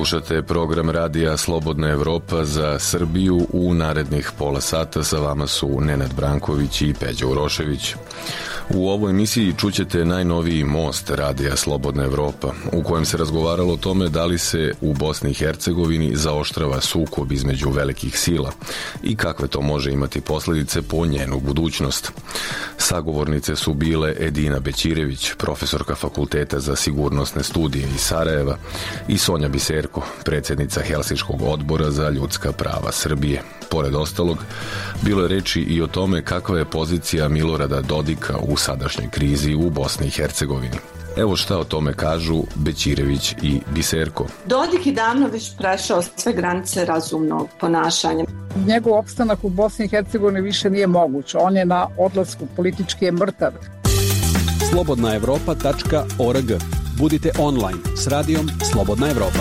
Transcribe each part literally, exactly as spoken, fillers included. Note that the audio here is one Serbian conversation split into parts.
Slušate program radija Slobodna Evropa za Srbiju. U narednih pola sata sa vama su Nenad Branković i Peđa Urošević. U ovoj emisiji čućete najnoviji most radija Slobodna Evropa, u kojem se razgovaralo o tome da li se u Bosni i Hercegovini zaoštrava sukob između velikih sila i kakve to može imati posledice po njenu budućnost. Sagovornice su bile Edina Bećirević, profesorka Fakulteta za sigurnosne studije iz Sarajeva, i Sonja Biserko, predsjednica Helsinškog odbora za ljudska prava Srbije. Pored ostalog, bilo je reči i o tome kakva je pozicija Milorada Dodika u sadašnjoj krizi u Bosni i Hercegovini. Evo šta o tome kažu Bećirević i Biserko. Dodik je davno već prešao sve granice razumnog ponašanja. Njegov opstanak u Bosni i Hercegovini više nije moguć. On je na odlasku, politički je mrtav. slobodna evropa tačka org. Budite online s radijom Slobodna Evropa.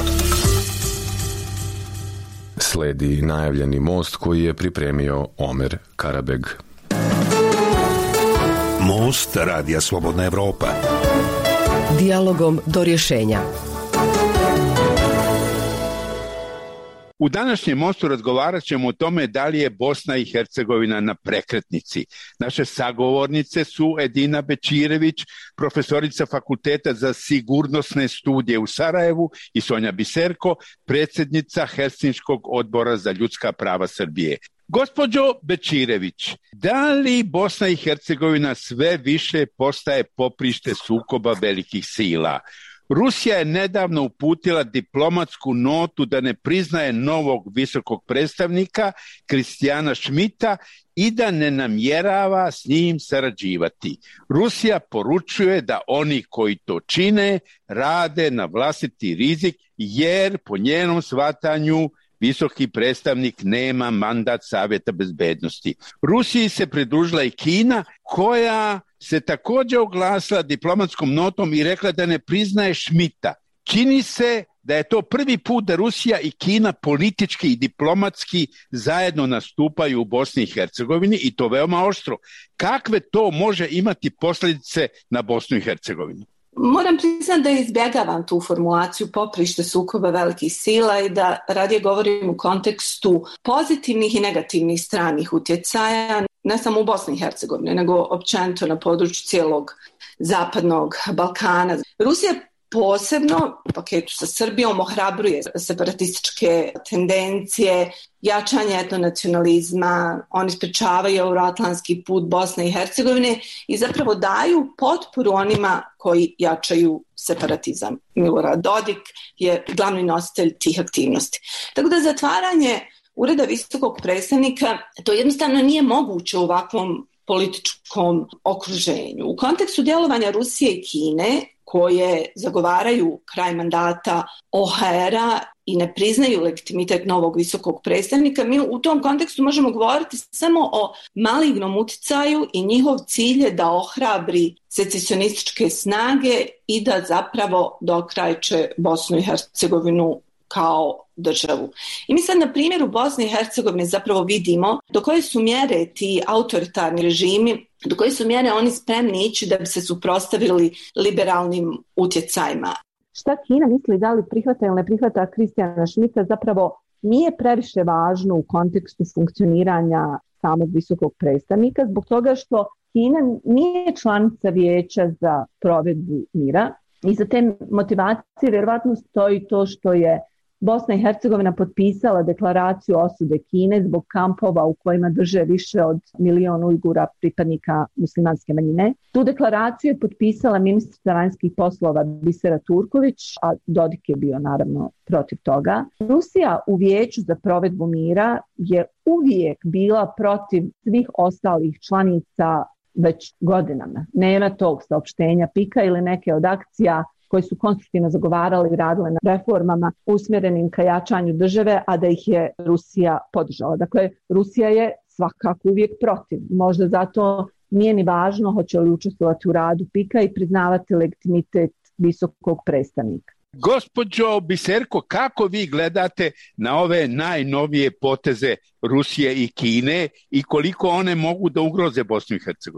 Sledi najavljeni most koji je pripremio Omer Karabeg. Most radija Slobodna Evropa. Dijalogom do rješenja. U današnjem mostu razgovarat ćemo o tome da li je Bosna i Hercegovina na prekretnici. Naše sagovornice su Edina Bećirević, profesorica Fakulteta za sigurnosne studije u Sarajevu, i Sonja Biserko, predsjednica Helsinškog odbora za ljudska prava Srbije. Gospođo Bećirević, da li Bosna i Hercegovina sve više postaje poprište sukoba velikih sila? Rusija je nedavno uputila diplomatsku notu da ne priznaje novog visokog predstavnika Kristijana Šmita i da ne namjerava s njim sarađivati. Rusija poručuje da oni koji to čine rade na vlastiti rizik, jer po njenom shvatanju visoki predstavnik nema mandat Savjeta bezbednosti. Rusiji se pridružila i Kina, koja se također oglasila diplomatskom notom i rekla da ne priznaje Šmita. Čini se da je to prvi put da Rusija i Kina politički i diplomatski zajedno nastupaju u Bosni i Hercegovini, i to veoma oštro. Kakve to može imati posljedice na Bosnu i Hercegovinu? Moram priznati da izbjegavam tu formulaciju poprište sukoba velikih sila i da radije govorim u kontekstu pozitivnih i negativnih stranih utjecaja, ne samo u Bosni i Hercegovini, nego općenito na području cijelog zapadnog Balkana. Rusija posebno u paketu sa Srbijom ohrabruje separatističke tendencije, jačanje etnonacionalizma, oni sprečavaju euroatlantski put Bosne i Hercegovine i zapravo daju potporu onima koji jačaju separatizam. Milorad Dodik je glavni nositelj tih aktivnosti. Tako da zatvaranje ureda visokog predstavnika, to jednostavno nije moguće u ovakvom političkom okruženju. U kontekstu djelovanja Rusije i Kine, koje zagovaraju kraj mandata O H R-a i ne priznaju legitimitet novog visokog predstavnika, mi u tom kontekstu možemo govoriti samo o malignom uticaju i njihov cilj je da ohrabri secesionističke snage i da zapravo dokrajče Bosnu i Hercegovinu kao državu. I mi sad na primjeru Bosne i Hercegovine zapravo vidimo do koje su mjere ti autoritarni režimi, do koje su mjere oni spremni ići da bi se suprotstavili liberalnim utjecajima. Šta Kina misli, da li prihvata ili ne prihvata Kristijana Šmita, zapravo nije previše važno u kontekstu funkcioniranja samog visokog predstavnika, zbog toga što Kina nije članica Vijeća za provedbu mira i za te motivacije vjerovatno stoji to što je Bosna i Hercegovina potpisala deklaraciju osude Kine zbog kampova u kojima drže više od milion Ujgura, pripadnika muslimanske manjine. Tu deklaraciju je potpisala ministrica vanjskih poslova Bisera Turković, a Dodik je bio naravno protiv toga. Rusija u Vijeću za provedbu mira je uvijek bila protiv svih ostalih članica već godinama. Nema tog saopštenja pika ili neke od akcija koji su konstruktivno zagovarali i radile na reformama usmjerenim ka jačanju države, a da ih je Rusija podržala. Dakle, Rusija je svakako uvijek protiv. Možda zato nije ni važno hoće li učestvovati u radu pika i priznavati legitimitet visokog predstavnika. Gospođo Biserko, kako vi gledate na ove najnovije poteze Rusije i Kine i koliko one mogu da ugroze Bosnu i Hercegovinu?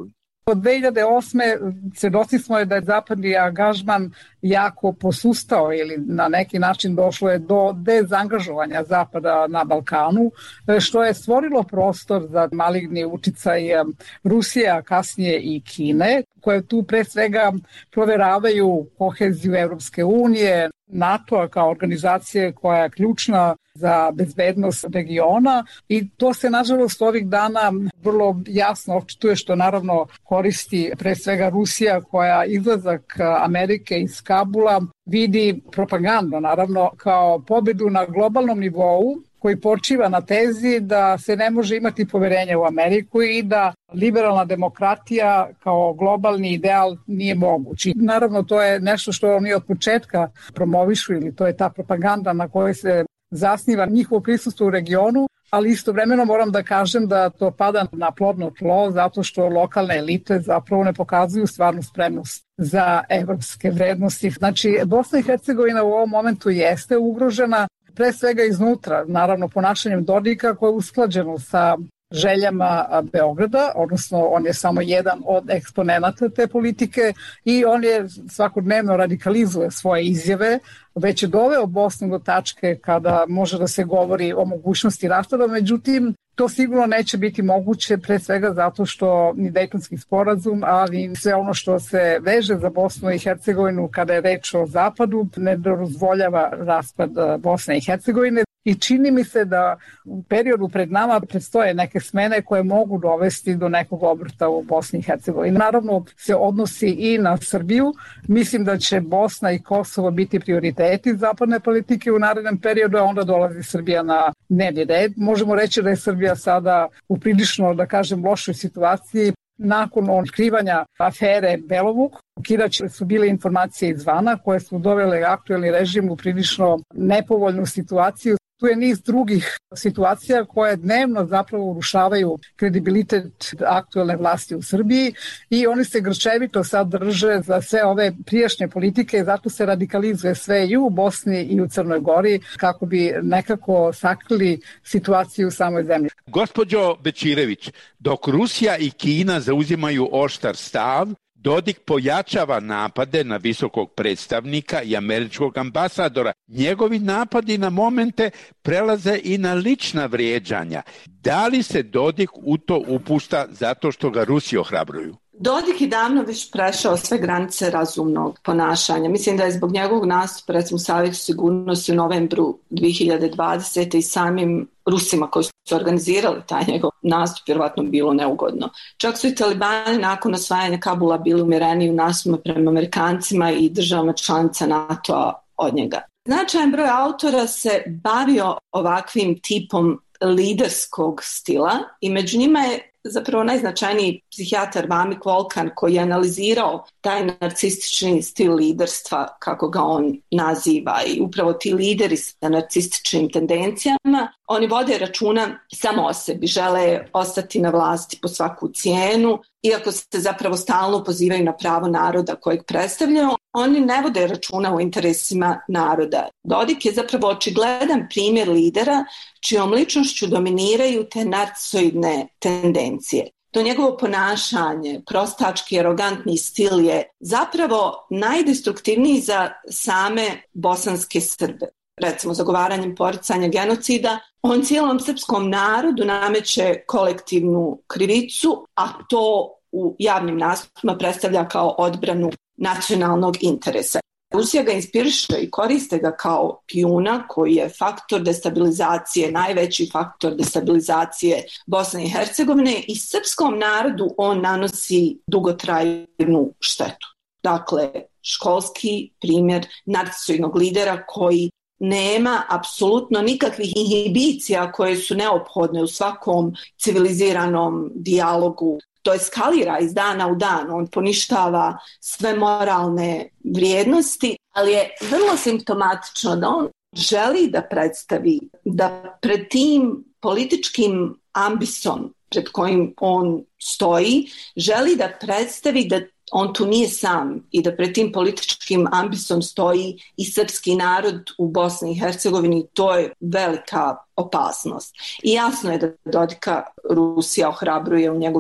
Od dve hiljade osme svedoci smo je da je zapadni angažman jako posustao ili na neki način došlo je do dezangažovanja Zapada na Balkanu, što je stvorilo prostor za maligni uticaj Rusije, a kasnije i Kine, koje tu pre svega proveravaju koheziju Evropske unije, NATO-a kao organizacije koja je ključna za bezbednost regiona i to se nažalost ovih dana vrlo jasno očituje, što naravno koristi pre svega Rusija, koja izlazak Amerike iz Kabula vidi propagandno naravno kao pobedu na globalnom nivou koji počiva na tezi da se ne može imati poverenja u Ameriku i da liberalna demokratija kao globalni ideal nije moguć. I naravno to je nešto što oni od početka promovišu ili to je ta propaganda na kojoj se zasniva njihovo prisustvo u regionu, ali istovremeno moram da kažem da to pada na plodno tlo zato što lokalne elite zapravo ne pokazuju stvarnu spremnost za evropske vrednosti. Znači, Bosna i Hercegovina u ovom momentu jeste ugrožena pre svega iznutra, naravno ponašanjem Dodika koje je usklađeno sa željama Beograda, odnosno on je samo jedan od eksponenata te politike i on je svakodnevno radikalizuje svoje izjave, već je doveo Bosnu do tačke kada može da se govori o mogućnosti raspada, međutim to sigurno neće biti moguće pre svega zato što ni Dejtonski sporazum, ali sve ono što se veže za Bosnu i Hercegovinu kada je reč o zapadu ne dozvoljava raspad Bosne i Hercegovine. I čini mi se da u periodu pred nama predstoje neke smene koje mogu dovesti do nekog obrta u Bosni i Hercegovini. Naravno se odnosi i na Srbiju. Mislim da će Bosna i Kosovo biti prioriteti zapadne politike u narednom periodu, a onda dolazi Srbija na dnevni red. Možemo reći da je Srbija sada u prilično, da kažem, lošoj situaciji. Nakon otkrivanja afere Belovuk, ukidać su bile informacije izvana koje su dovele aktuelni režim u prilično nepovoljnu situaciju. Tu je niz drugih situacija koje dnevno zapravo urušavaju kredibilitet aktuelne vlasti u Srbiji i oni se grčevito sad drže za sve ove prijašnje politike i zato se radikalizuje sve i u Bosni i u Crnoj Gori kako bi nekako sakrili situaciju u samoj zemlji. Gospođo Bečirević, dok Rusija i Kina zauzimaju oštar stav, Dodik pojačava napade na visokog predstavnika i američkog ambasadora. Njegovi napadi na momente prelaze i na lična vrijeđanja. Da li se Dodik u to upušta zato što ga Rusi ohrabruju? Dodik je davno već prešao sve granice razumnog ponašanja. Mislim da je zbog njegovog nastupa, recimo, Savjetu sigurnosti u novembru dvije hiljade dvadesete i samim Rusima koji su organizirali taj njegov nastup vjerovatno bilo neugodno. Čak su i talibani nakon osvajanja Kabula bili umjereniji u nastupu prema Amerikancima i državama članica NATO-a od njega. Značajan broj autora se bavio ovakvim tipom liderskog stila i među njima je zapravo najznačajniji psihijatar Vamik Volkan koji je analizirao taj narcistični stil liderstva, kako ga on naziva, i upravo ti lideri sa narcističnim tendencijama, oni vode računa samo o sebi, žele ostati na vlasti po svaku cijenu, iako se zapravo stalno pozivaju na pravo naroda kojeg predstavljaju, oni ne vode računa o interesima naroda. Dodik je zapravo očigledan primjer lidera čijom ličnošću dominiraju te narcisoidne tendencije. To njegovo ponašanje, prostački, arogantni stil je zapravo najdestruktivniji za same bosanske Srbe. Recimo, zagovaranjem poricanja genocida, on cijelom srpskom narodu nameće kolektivnu krivicu, a to u javnim nastupima predstavlja kao odbranu nacionalnog interesa. Rusija ga inspiriše i koriste ga kao pijuna koji je faktor destabilizacije, najveći faktor destabilizacije Bosne i Hercegovine, i srpskom narodu on nanosi dugotrajnu štetu. Dakle, školski primjer narcisoidnog lidera koji nema apsolutno nikakvih inhibicija koje su neophodne u svakom civiliziranom dijalogu. To eskalira iz dana u dan, on poništava sve moralne vrijednosti, ali je vrlo simptomatično da on želi da predstavi da pred tim političkim ambisom pred kojim on stoji, želi da predstavi da on tu nije sam i da pred tim političkim ambisom stoji i srpski narod u Bosni i Hercegovini. To je velika opasnost. I jasno je da Dodika Rusija ohrabruje u njegovim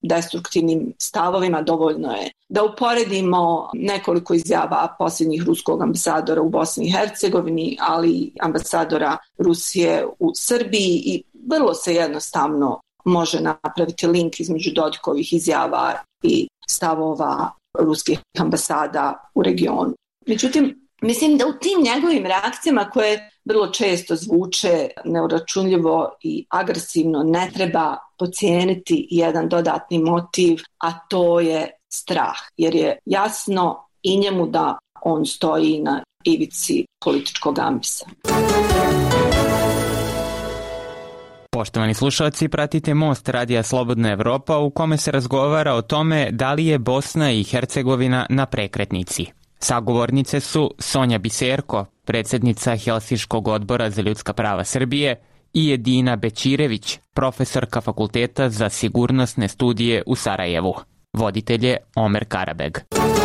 destruktivnim stavovima. Dovoljno je da uporedimo nekoliko izjava posljednjih ruskog ambasadora u Bosni i Hercegovini, ali i ambasadora Rusije u Srbiji, i vrlo se jednostavno može napraviti link između Dodikovih izjava i stavova ruskih ambasada u regionu. Međutim, mislim da u tim njegovim reakcijama, koje vrlo često zvuče neuračunljivo i agresivno, ne treba podcijeniti jedan dodatni motiv, a to je strah. Jer je jasno i njemu da on stoji na ivici političkog ambisa. Poštovani slušalci, pratite Most Radija Slobodna Evropa, u kome se razgovara o tome da li je Bosna i Hercegovina na prekretnici. Sagovornice su Sonja Biserko, predsjednica Helsinškog odbora za ljudska prava Srbije, i Edina Bećirević, profesorka Fakulteta za sigurnosne studije u Sarajevu. Voditelj je Omer Karabeg.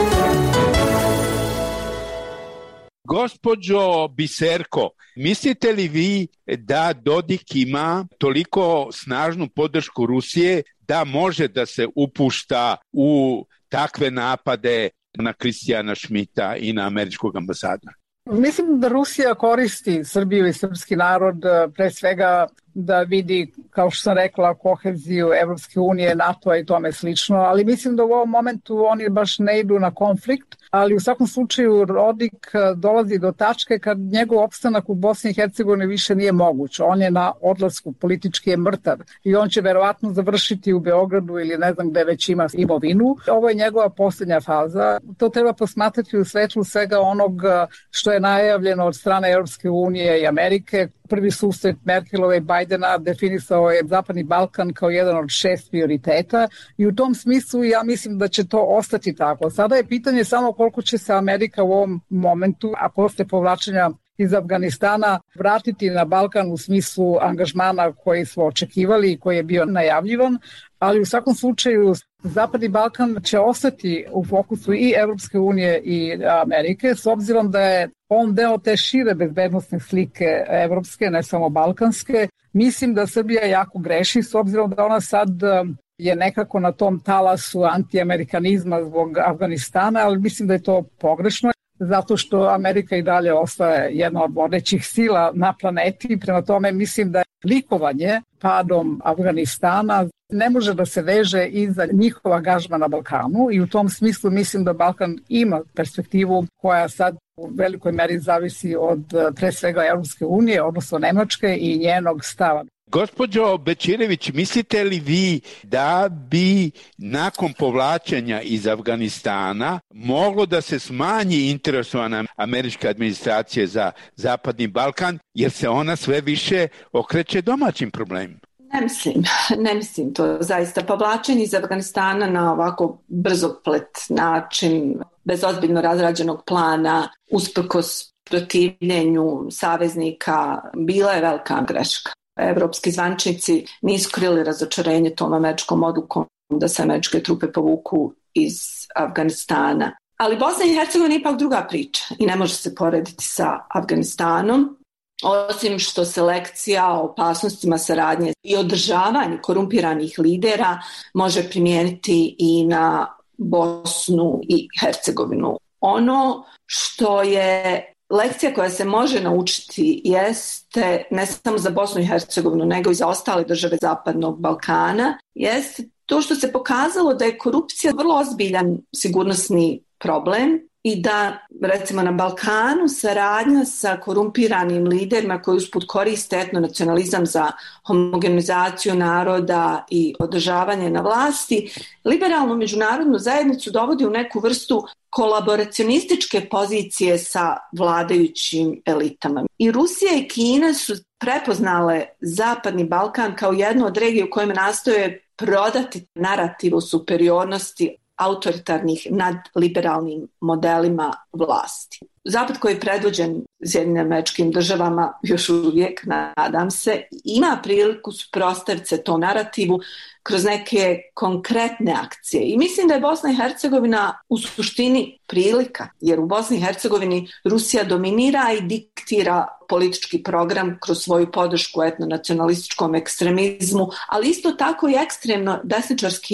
Gospođo Biserko, mislite li vi da Dodik ima toliko snažnu podršku Rusije da može da se upušta u takve napade na Kristijana Šmita i na američkog ambasadora? Mislim da Rusija koristi Srbiju i srpski narod pre svega da vidi, kao što sam rekla, koheziju Evropske unije, NATO-a i tome slično, ali mislim da u ovom momentu oni baš ne idu na konflikt, ali u svakom slučaju Dodik dolazi do tačke kad njegov opstanak u Bosni i Hercegovini više nije moguć. On je na odlasku, politički je mrtav i on će verovatno završiti u Beogradu ili ne znam gde već ima imovinu. Ovo je njegova posljednja faza. To treba posmatrati u svetlu svega onog što je najavljeno od strane Evropske unije i Amerike. Prvi susret Merkelove i Bajdena definisao je Zapadni Balkan kao jedan od šest prioriteta i u tom smislu ja mislim da će to ostati tako. Sada je pitanje samo koliko će se Amerika u ovom momentu, a posle povlačenja iz Afganistana, vratiti na Balkan u smislu angažmana koji smo očekivali i koji je bio najavljivan, ali u svakom slučaju Zapadni Balkan će ostati u fokusu i Evropske unije i Amerike, s obzirom da je on deo te šire bezbednostne slike evropske, ne samo balkanske. Mislim da Srbija jako greši, s obzirom da ona sad je nekako na tom talasu antiamerikanizma zbog Afganistana, ali mislim da je to pogrešno, zato što Amerika i dalje ostaje jedna od vodećih sila na planeti. Prema tome mislim da je likovanje padom Afganistana ne može da se veže i za njihov angažman na Balkanu i u tom smislu mislim da Balkan ima perspektivu koja sad u velikoj meri zavisi od pre svega Evropske unije, odnosno Nemačke i njenog stava. Gospođo Bećirević, mislite li vi da bi nakon povlačenja iz Afganistana moglo da se smanji interesovana američka administracija za Zapadni Balkan, jer se ona sve više okreće domaćim problemima? Ne mislim, ne mislim to zaista. Povlačenje iz Afganistana na ovako brzoplet način, bez ozbiljno razrađenog plana, usprkos protivljenju saveznika, bila je velika greška. Evropski zvančnici nisu krili razočarenje tom američkom odlukom da se američke trupe povuku iz Afganistana. Ali Bosna i Hercegovina je ipak druga priča i ne može se porediti sa Afganistanom. Osim što selekcija o opasnostima saradnje i održavanje korumpiranih lidera može primijeniti i na Bosnu i Hercegovinu. Ono što je lekcija koja se može naučiti jeste, ne samo za Bosnu i Hercegovinu, nego i za ostale države Zapadnog Balkana, jeste to što se pokazalo da je korupcija vrlo ozbiljan sigurnosni problem i da, recimo, na Balkanu saradnja sa korumpiranim liderima koji usput koriste etnonacionalizam za homogenizaciju naroda i održavanje na vlasti, liberalnu međunarodnu zajednicu dovodi u neku vrstu kolaboracionističke pozicije sa vladajućim elitama. I Rusija i Kina su prepoznale Zapadni Balkan kao jednu od regija u kojima nastoje prodati narativ o superiornosti autoritarnih nad liberalnim modelima vlasti. Zapad koji je predvođen Sjedinjenim Američkim Državama još uvijek, nadam se, ima priliku suprotstaviti se tom narativu kroz neke konkretne akcije. I mislim da je Bosna i Hercegovina u suštini prilika, jer u Bosni i Hercegovini Rusija dominira i diktira politički program kroz svoju podršku etnonacionalističkom ekstremizmu, ali isto tako i ekstremno desničarskim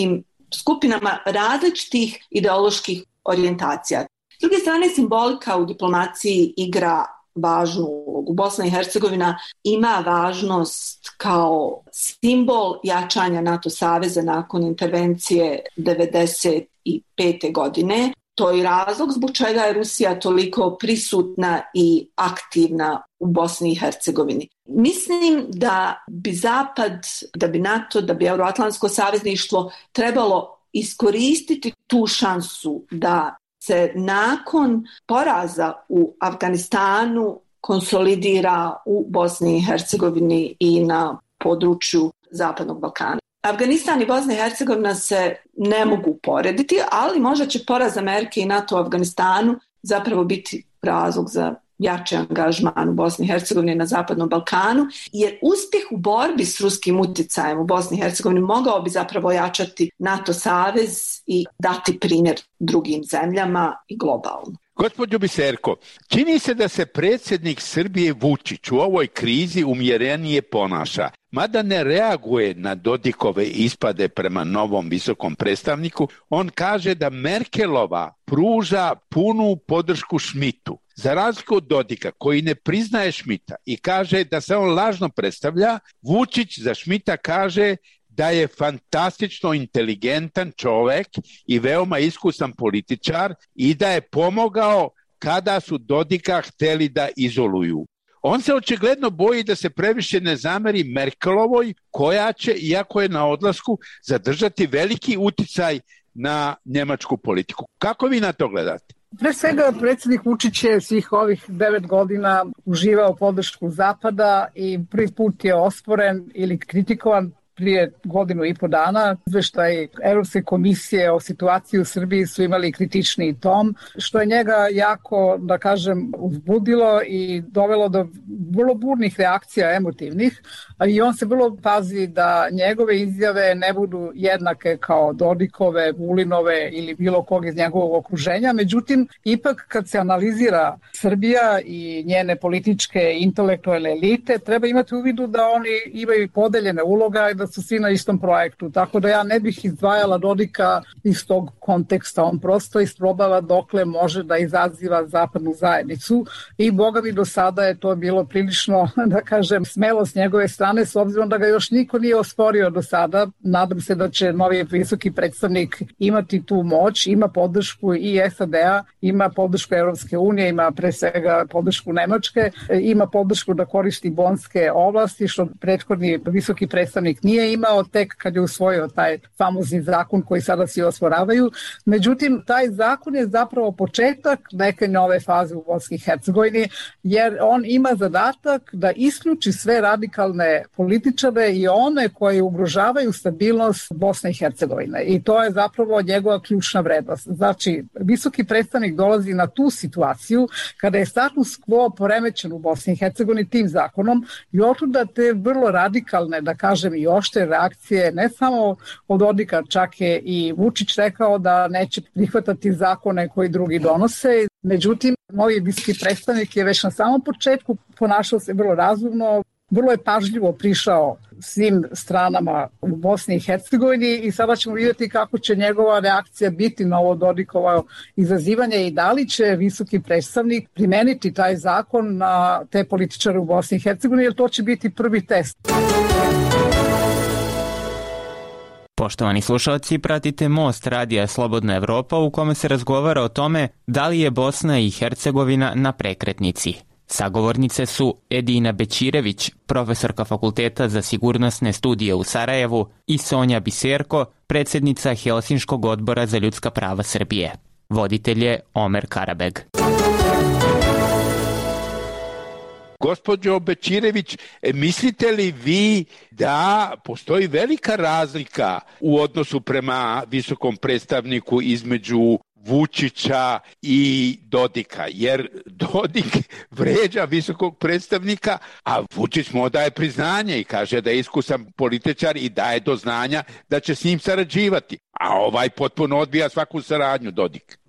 skupinama različitih ideoloških orijentacija. S druge strane, simbolika u diplomaciji igra važnu ulogu. Bosna i Hercegovina ima važnost kao simbol jačanja NATO saveza nakon intervencije devedeset pete godine. To je razlog zbog čega je Rusija toliko prisutna i aktivna u Bosni i Hercegovini. Mislim da bi Zapad, da bi NATO, da bi Euroatlantsko savezništvo trebalo iskoristiti tu šansu da se nakon poraza u Afganistanu konsolidira u Bosni i Hercegovini i na području Zapadnog Balkana. Afganistan i Bosna i Hercegovina se ne mogu porediti, ali možda će poraz Amerike i NATO u Afganistanu zapravo biti razlog za jači angažman u Bosni i Hercegovini na Zapadnom Balkanu, jer uspjeh u borbi s ruskim utjecajem u Bosni i Hercegovini mogao bi zapravo jačati NATO savez i dati primjer drugim zemljama i globalno. Gospođo Biserko, čini se da se predsjednik Srbije Vučić u ovoj krizi umjerenije ponaša, mada ne reaguje na Dodikove ispade prema novom visokom predstavniku. On kaže da Merkelova pruža punu podršku Schmidtu. Za razliku od Dodika, koji ne priznaje Schmidta i kaže da se on lažno predstavlja, Vučić za Schmidta kaže da je fantastično inteligentan čovjek i veoma iskusan političar i da je pomogao kada su Dodika htjeli da izoluju. On se očigledno boji da se previše ne zameri Merkelovoj, koja će, iako je na odlasku, zadržati veliki uticaj na njemačku politiku. Kako vi na to gledate? Pre svega, predsjednik Vučić je svih ovih devet godina uživao podršku Zapada i prvi put je osporen ili kritikovan prije godinu i po dana. Izveštaj Europske komisije o situaciji u Srbiji su imali kritični tom, što je njega jako, da kažem, uzbudilo i dovelo do vrlo burnih reakcija emotivnih. I on se vrlo pazi da njegove izjave ne budu jednake kao Dodikove, Vulinove ili bilo kog iz njegovog okruženja. Međutim, ipak kad se analizira Srbija i njene političke i intelektualne elite, treba imati u vidu da oni imaju podeljene uloga i da su svi na istom projektu. Tako da ja ne bih izdvajala Dodika iz tog konteksta. On prosto isprobava dokle može da izaziva zapadnu zajednicu i boga mi do sada je to bilo prilično, da kažem, smelo s njegove strane, s obzirom da ga još niko nije osporio do sada. Nadam se da će novi visoki predstavnik imati tu moć, ima podršku i S A D-a, ima podršku Europske unije, ima pre svega podršku Nemačke, ima podršku da koristi bonske oblasti, što prethodni visoki predstavnik nije imao tek kad je usvojio taj famozni zakon koji sada svi osporavaju. Međutim, taj zakon je zapravo početak neke nove faze u Bosni i Hercegovini, jer on ima zadatak da isključi sve radikalne političare i one koji ugrožavaju stabilnost Bosne i Hercegovine. I to je zapravo njegova ključna vrednost. Znači, visoki predstavnik dolazi na tu situaciju kada je status quo poremećen u Bosni i Hercegovini tim zakonom i otuda te vrlo radikalne, da kažem, i oštre reakcije, ne samo od Dodika, čak je i Vučić rekao da neće prihvatati zakone koji drugi donose. Međutim, novi visoki predstavnik je već na samom početku ponašao se vrlo razumno, vrlo je pažljivo prišao svim stranama u Bosni i Hercegovini i sada ćemo vidjeti kako će njegova reakcija biti na ovo Dodikovo izazivanje i da li će visoki predstavnik primeniti taj zakon na te političare u Bosni i Hercegovini, jer to će biti prvi test. Poštovani slušalci, pratite Most radija Slobodna Evropa u kome se razgovara o tome da li je Bosna i Hercegovina na prekretnici. Sagovornice su Edina Bećirević, profesorka Fakulteta za sigurnosne studije u Sarajevu, i Sonja Biserko, predsjednica Helsinškog odbora za ljudska prava Srbije. Voditelj je Omer Karabeg. Gospođo Bećirević, mislite li vi da postoji velika razlika u odnosu prema visokom predstavniku između Vučića i Dodika, jer Dodik vređa visokog predstavnika, a Vučić mu daje priznanje i kaže da je iskusan političar i daje do znanja da će s njim sarađivati, a ovaj potpuno odbija svaku saradnju, Dodik.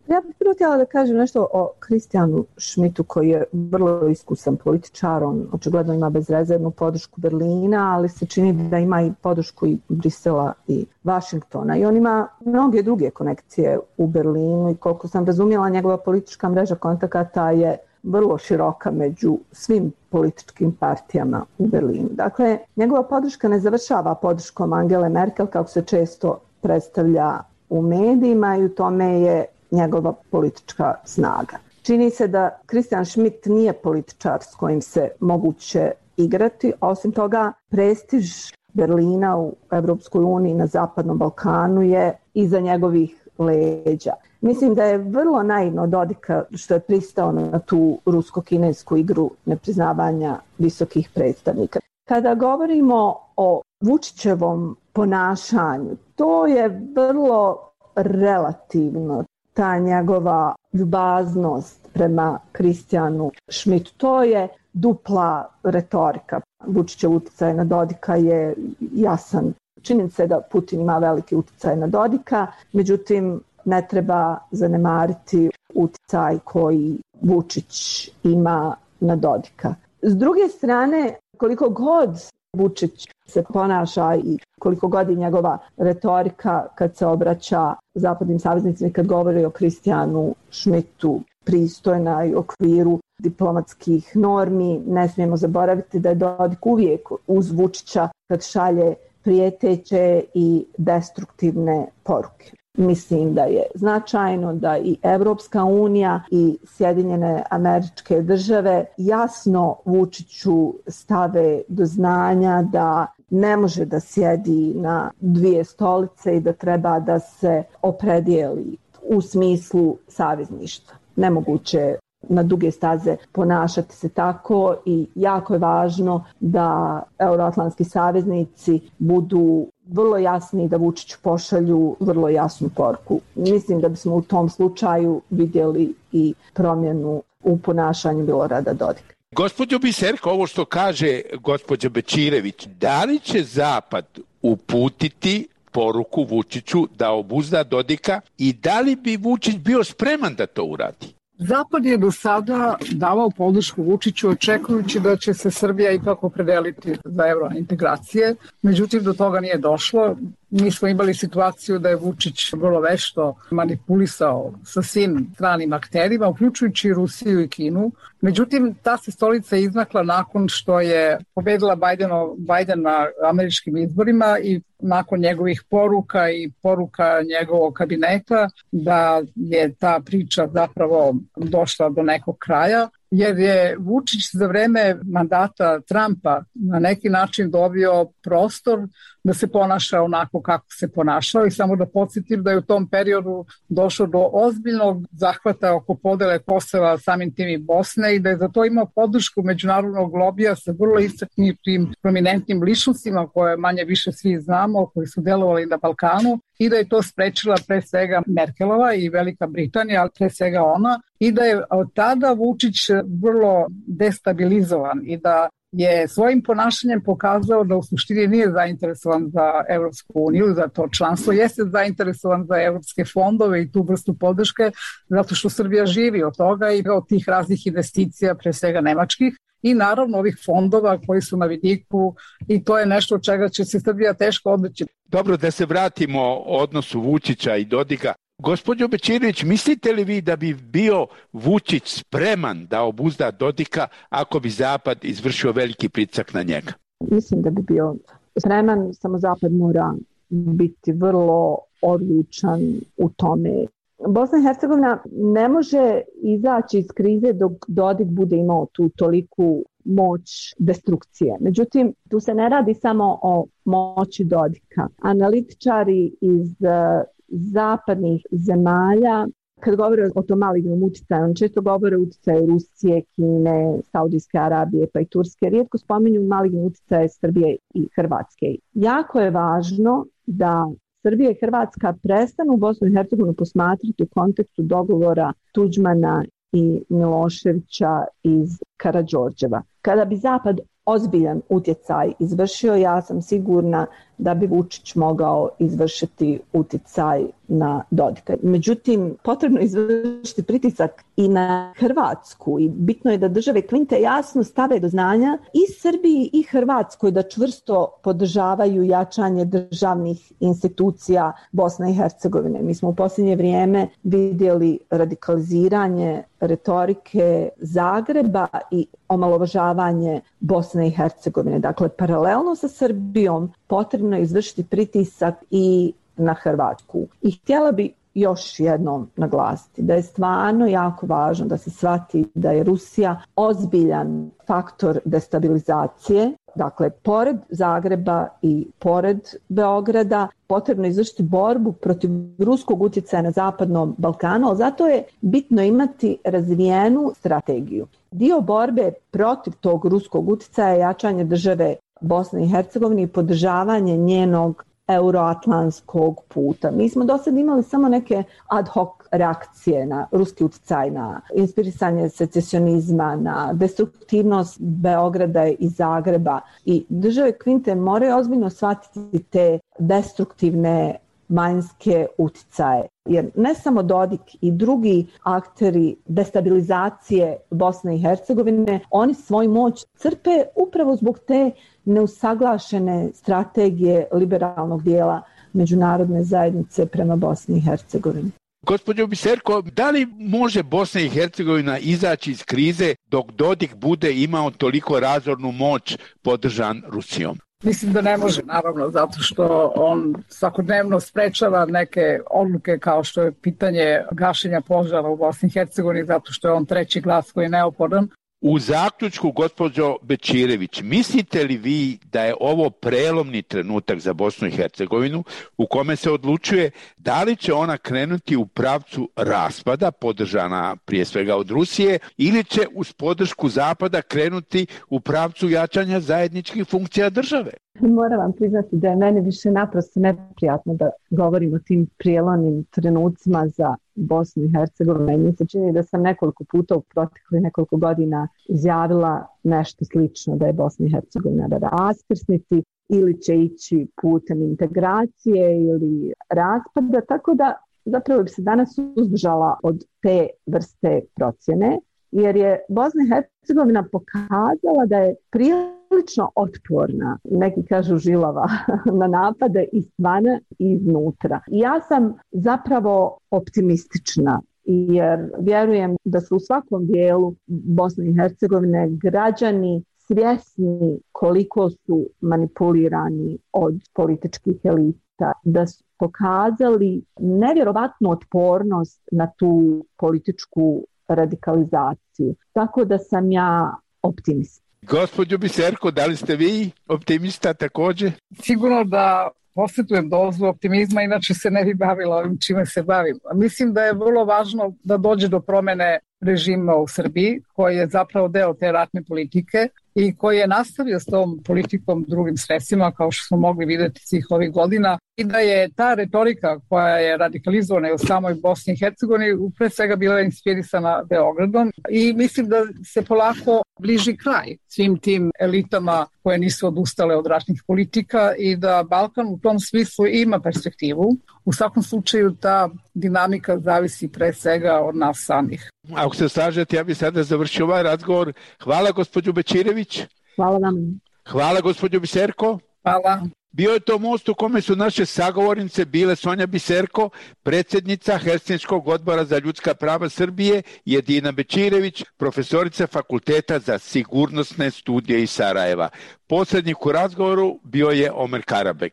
Ja bih prvo htjela da kažem nešto o Kristijanu Schmidtu koji je vrlo iskusan političar, on očigledno ima bezrezervnu podršku Berlina, ali se čini da ima i podršku i Brisela i Vašingtona i on ima mnoge druge konekcije u Berlinu i koliko sam razumjela njegova politička mreža kontakata je vrlo široka među svim političkim partijama u Berlinu. Dakle, njegova podrška ne završava podrškom Angele Merkel kako se često predstavlja u medijima i u tome je njegova politička snaga. Čini se da Christian Schmidt nije političar s kojim se moguće igrati, a osim toga prestiž Berlina u Evropskoj uniji na Zapadnom Balkanu je iza njegovih leđa. Mislim da je vrlo naivno od Dodika što je pristao na tu rusko-kinesku igru nepriznavanja visokih predstavnika. Kada govorimo o Vučićevom ponašanju, to je vrlo relativno. Ta njegova ljubaznost prema Kristijanu Schmidtu, to je dupla retorika. Vučićev utjecaj na Dodika je jasan. Činjenica je da Putin ima veliki utjecaj na Dodika, međutim ne treba zanemariti utjecaj koji Vučić ima na Dodika. S druge strane, koliko god Vučić se ponaša i koliko god je njegova retorika kad se obraća zapadnim saveznicima i kad govori o Kristijanu Schmidtu pristojna i u okviru diplomatskih normi, ne smijemo zaboraviti da je Dodik uvijek uz Vučića kad šalje prijeteće i destruktivne poruke. Mislim da je značajno da i Evropska unija i Sjedinjene Američke Države jasno Vučiću stave do znanja da ne može da sjedi na dvije stolice i da treba da se opredijeli u smislu savezništva. Nemoguće na duge staze ponašati se tako i jako je važno da euroatlantski saveznici budu vrlo jasni, da Vučiću pošalju vrlo jasnu poruku. Mislim da bismo u tom slučaju vidjeli i promjenu u ponašanju Milorada Dodika. Gospođo Biserko, ovo što kaže gospođa Bečirević, da li će Zapad uputiti poruku Vučiću da obuzda Dodika i da li bi Vučić bio spreman da to uradi? Zapad je do sada davao podršku Vučiću očekujući da će se Srbija ipak opredeliti za eurointegracije. Međutim, do toga nije došlo. Mi smo imali situaciju da je Vučić vrlo vešto manipulisao sa svim stranim akterima, uključujući Rusiju i Kinu. Međutim, ta se stolica izmakla nakon što je pobedila Bidenov, Biden na američkim izborima i nakon njegovih poruka i poruka njegovog kabineta da je ta priča zapravo došla do nekog kraja, jer je Vučić za vreme mandata Trumpa na neki način dobio prostor da se ponaša onako kako se ponašao i samo da podsjetim da je u tom periodu došlo do ozbiljnog zahvata oko podele Kosova, samim tim i Bosne i da je za to imao podršku međunarodnog lobija sa vrlo istaknutim prominentnim ličnostima koje manje više svi znamo, koji su delovali na Balkanu i da je to sprečila pre svega Merkelova i Velika Britanija, ali pre svega ona i da je od tada Vučić vrlo destabilizovan i da je svojim ponašanjem pokazao da u suštini nije zainteresovan za Evropsku uniju, za to članstvo, jeste zainteresovan za evropske fondove i tu vrstu podrške, zato što Srbija živi od toga i od tih raznih investicija, pre svega nemačkih, i naravno ovih fondova koji su na vidiku i to je nešto od čega će se Srbija teško odreći. Dobro, da se vratimo odnosu Vučića i Dodika. Gospođo Bečirević, mislite li vi da bi bio Vučić spreman da obuzda Dodika ako bi Zapad izvršio veliki pritisak na njega? Mislim da bi bio spreman, samo Zapad mora biti vrlo odlučan u tome. Bosna i Hercegovina ne može izaći iz krize dok Dodik bude imao tu toliku moć destrukcije. Međutim, tu se ne radi samo o moći Dodika. Analitičari iz zapadnih zemalja, kad govore o tom malignom utjecaju, on često govore o utjecaju Rusije, Kine, Saudijske Arabije pa i Turske. Rijetko spominju maligni utjecaj Srbije i Hrvatske. Jako je važno da Srbija i Hrvatska prestanu Bosnu i Hercegovinu posmatrati u kontekstu dogovora Tuđmana i Miloševića iz Karađorđeva. Kada bi Zapad ozbiljan utjecaj izvršio, ja sam sigurna da bi Vučić mogao izvršiti uticaj na Dodika. Međutim, potrebno je izvršiti pritisak i na Hrvatsku i bitno je da države Kvinte jasno stave do znanja i Srbiji i Hrvatskoj da čvrsto podržavaju jačanje državnih institucija Bosne i Hercegovine. Mi smo u posljednje vrijeme vidjeli radikaliziranje retorike Zagreba i omalovažavanje Bosne i Hercegovine. Dakle, paralelno sa Srbijom potrebno je izvršiti pritisak i na Hrvatsku. I htjela bi još jednom naglasiti da je stvarno jako važno da se shvati da je Rusija ozbiljan faktor destabilizacije. Dakle, pored Zagreba i pored Beograda potrebno je izvršiti borbu protiv ruskog utjecaja na Zapadnom Balkanu, ali zato je bitno imati razvijenu strategiju. Dio borbe protiv tog ruskog utjecaja je jačanje države Bosne i Hercegovine i podržavanje njenog euroatlantskog puta. Mi smo do sad imali samo neke ad hoc reakcije na ruski utjecaj, na inspirisanje secesionizma, na destruktivnost Beograda i Zagreba. I države Kvinte moraju ozbiljno shvatiti te destruktivne vanjske utjecaje. Jer ne samo Dodik i drugi akteri destabilizacije Bosne i Hercegovine, oni svoju moć crpe upravo zbog te neusaglašene strategije liberalnog dijela međunarodne zajednice prema Bosni i Hercegovini. Gospođo Biserko, da li može Bosna i Hercegovina izaći iz krize dok Dodik bude imao toliko razornu moć podržan Rusijom? Mislim da ne može, naravno, zato što on svakodnevno sprečava neke odluke kao što je pitanje gašenja požara u Bosni i Hercegovini, zato što je on treći glas koji je neophodan. U zaključku, gospođo Bečirević, mislite li vi da je ovo prelomni trenutak za Bosnu i Hercegovinu u kome se odlučuje da li će ona krenuti u pravcu raspada, podržana prije svega od Rusije, ili će uz podršku Zapada krenuti u pravcu jačanja zajedničkih funkcija države? Moram vam priznati da je meni više naprosto neprijatno da govorim o tim prijelomnim trenucima za Bosnu i Hercegovinu. I mi se čini da sam nekoliko puta u proteklih nekoliko godina izjavila nešto slično, da je Bosna i Hercegovina na raskrsnici ili će ići putem integracije ili raspada, tako da zapravo bi se danas suzdržala od te vrste procjene, jer je Bosna i Hercegovina pokazala da je prilično otporna, neki kažu žilava, na napade izvana i iznutra. I ja sam zapravo optimistična, jer vjerujem da su u svakom dijelu Bosne i Hercegovine građani svjesni koliko su manipulirani od političkih elita, da su pokazali nevjerovatnu otpornost na tu političku radikalizaciju. Tako da sam ja optimist. Gospođo Biserko, da li ste vi optimista također? Sigurno da posjedujem dozu optimizma, inače se ne bi bavila ovim čime se bavim. Mislim da je vrlo važno da dođe do promjene režima u Srbiji, koji je zapravo deo te ratne politike i koji je nastavio s tom politikom drugim sredstvima, kao što smo mogli vidjeti svih ovih godina, i da je ta retorika koja je radikalizovana u samoj Bosni i Hercegovini pre svega bila inspirisana Beogradom i mislim da se polako bliži kraj svim tim elitama koje nisu odustale od ratnih politika i da Balkan u tom smislu ima perspektivu. U svakom slučaju ta dinamika zavisi pre svega od nas samih. Ako se slažete, ja bih sada završio ovaj razgovor. Hvala gospođo Bečirević. Hvala vam. Hvala gospođo Biserko. Hvala. Bio je to most u kome su naše sagovornice bile Sonja Biserko, predsjednica Helsinškog odbora za ljudska prava Srbije, i Edina Bečirević, profesorica Fakulteta za sigurnosne studije iz Sarajeva. Posrednik u razgovoru bio je Omer Karabek.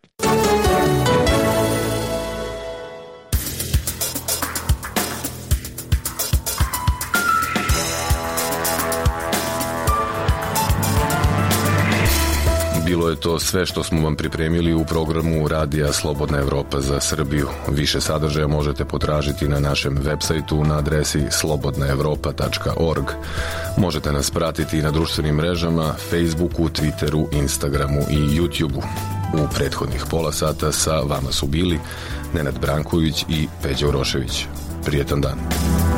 Bilo je to sve što smo vam pripremili u programu Radija Slobodna Evropa za Srbiju. Više sadržaja možete potražiti na našem websajtu na adresi slobodna evropa tačka org. Možete nas pratiti i na društvenim mrežama, Facebooku, Twitteru, Instagramu i YouTubeu. U prethodnih pola sata sa vama su bili Nenad Branković i Peđa Urošević. Prijetan dan.